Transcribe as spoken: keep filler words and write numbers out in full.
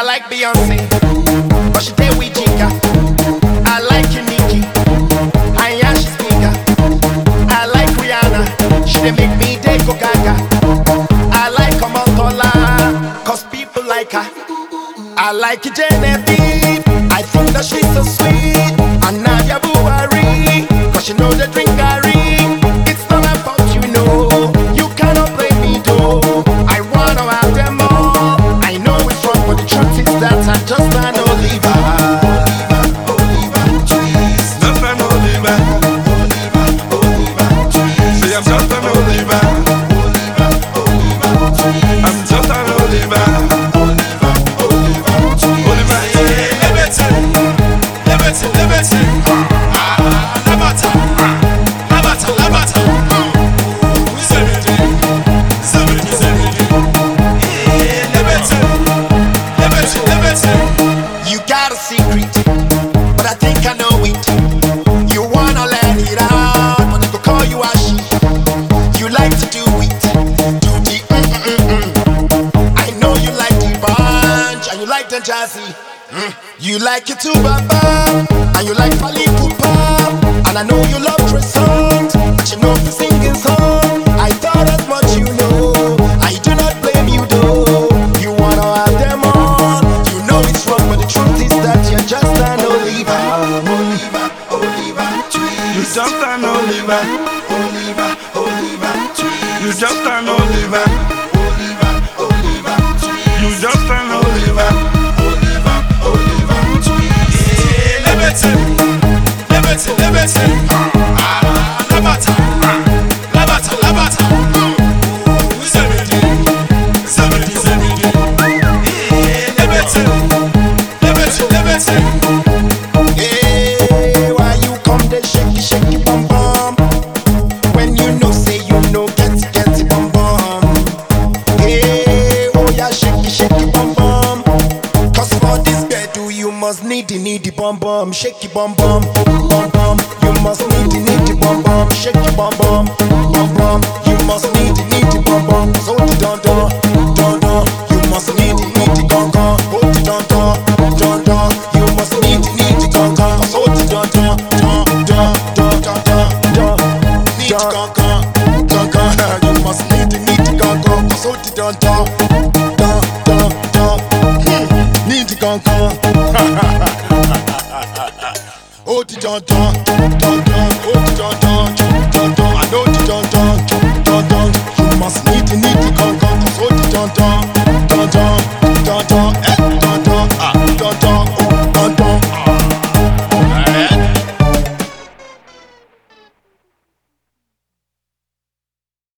I like Beyonce, but she did with Jigga. I like Nicki, I am she's bigger. I like Rihanna, she dey make me dey go gaga. I like Omotola, cause people like her. I like Genevieve, I think that she's so sweet. And Nadia Buhari, cause she know the drink Gary. It's not about you know, you cannot blame me though. I wanna have them all, I know it's wrong, but the truth is that I just an Oliver. Oliver, Oliver, trees. Just an Oliver. Oliver, Oliver, trees. See, I'm just an Oliver. Oliver, Oliver, trees. I'm just an Oliver. Oliver, Oliver, trees. Oliver, yeah, liberty, liberty, liberty. Ah, Labata, Labata, Labata. Seventy, seventy, seventy. Yeah, liberty, liberty, liberty. You got a secret, but I think I know it. You wanna let it out, but they go call you Ashi. You like to do it, do the mm mm mm mm. I know you like the bunch, and you like the jazzy. Mm. You like it too, Baba, and you like Fally Ipupa. And I know you love Trey songs, but you know the singing song. I thought as much you know, I do not blame you though. You wanna have them all, you know it's wrong, but the truth is that you're just an Oliver. Oliver, Oliver, trees. You just an Oliver. Oliver, Oliver, trees. You just an Oliver. Oliver, Oliver, trees. You just an Oliver. Oliver, Oliver, trees. Yeah, liberty, liberty, liberty. Ah, Labata, Labata, Labata. Ooh, seventy, seventy, seventy. Yeah, liberty, liberty, liberty. Hey, why you come there shaky, shaky bum bum? When you know say you know get get bum bum. Hey, oh yeah, shaky, shaky bum bum. Cause for this bedu you must need the need the bum bum, shaky bum bum, bum bum. You must need the need the bum bum, shaky bum bum, bum bum. You must need the need the bum bum, so the dun dun, dun dun. You must need the need the gong gong, hold the dun dun, dun dun. You must need the need the gong gong, so the dun dun, dun dun, dun dun dun dun. Need the gong gong, gong gong. You must need the need the gong gong, so the dun dun, dun dun dun. Hmm. Need the gong gong. Oh, the dun dun, dun dun.